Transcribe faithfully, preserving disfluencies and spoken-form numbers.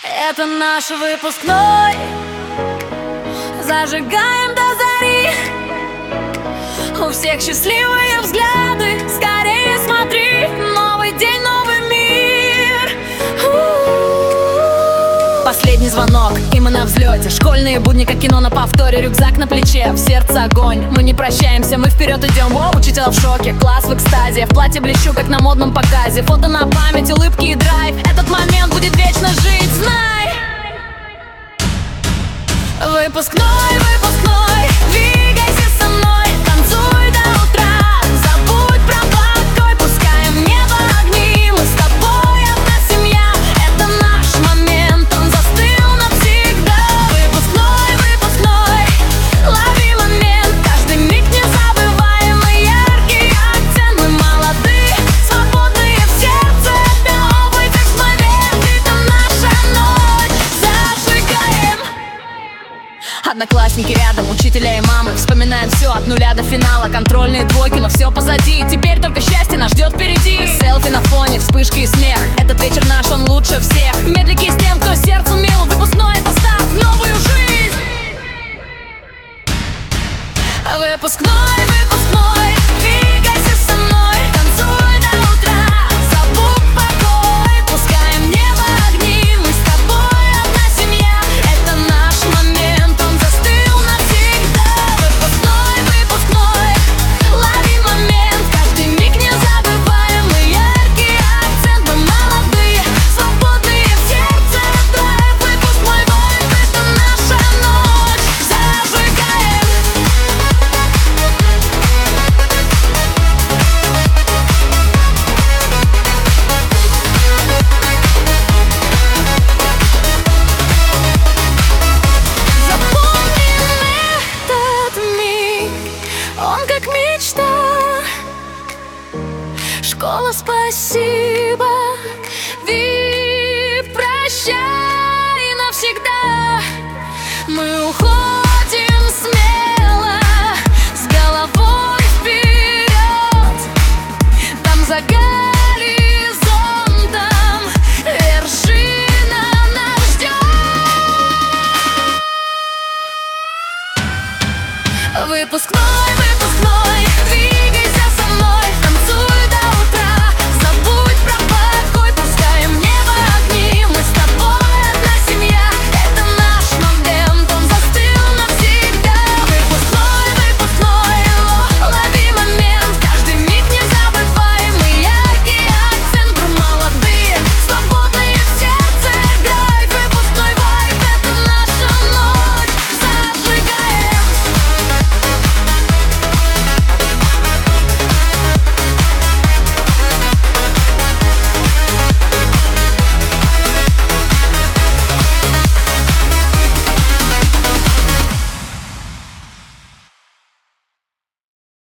Это наш выпускной. Зажигаем до зари. У всех счастливые взгляды. Скорее смотри, новый день, новый мир. У-у-у. Последний звонок, и мы на взлете. Школьные будни, как кино на повторе. Рюкзак на плече, в сердце огонь. Мы не прощаемся, мы вперед идем. Воу, учителя в шоке, класс в экстазе. В платье блещу, как на модном показе. Фото на память, улыбки и драйв. Этот момент будет вечно жить, знай. Выпускной, выпускной, двигайся со мной, танцуй до утра. Забудь про покой, пускаем в небо огни. Мы с тобой одна семья, это наш момент, он застыл навсегда. Выпускной, выпускной, лови момент, каждый миг незабываемый, яркий акцент. Мы молоды, свободные в сердце, новый текст мгновен. Это наша ночь, зажигаем. Одноклассники рядом, учителя и мамы. Вспоминаем все от нуля до финала. Контрольные двойки, но все позади. Теперь только счастье нас ждет впереди. Селфи на фоне, вспышки и смех. Этот вечер наш, он лучше всех. Медлики с тем, кто сердцу мил. Выпускной, это старт в новую жизнь. Выпускной, выпускной, двигайся со мной, танцуй до утра. Забудь покой, пускаем в небо огни. Мы с тобой одна семья, это наш момент, он застыл навсегда. Выпускной, выпускной, лови момент, каждый миг незабываемый, яркий акцент. Мы молодые, свободные в сердце, драйв. Выпускной вайб, это наша ночь, зажигаем. Запомним этот миг, он как мечта. Школа, спасибо, вип, прощай навсегда. Мы уходим смело, с головой вперед. Там за горизонтом вершина нас ждет. Выпускной.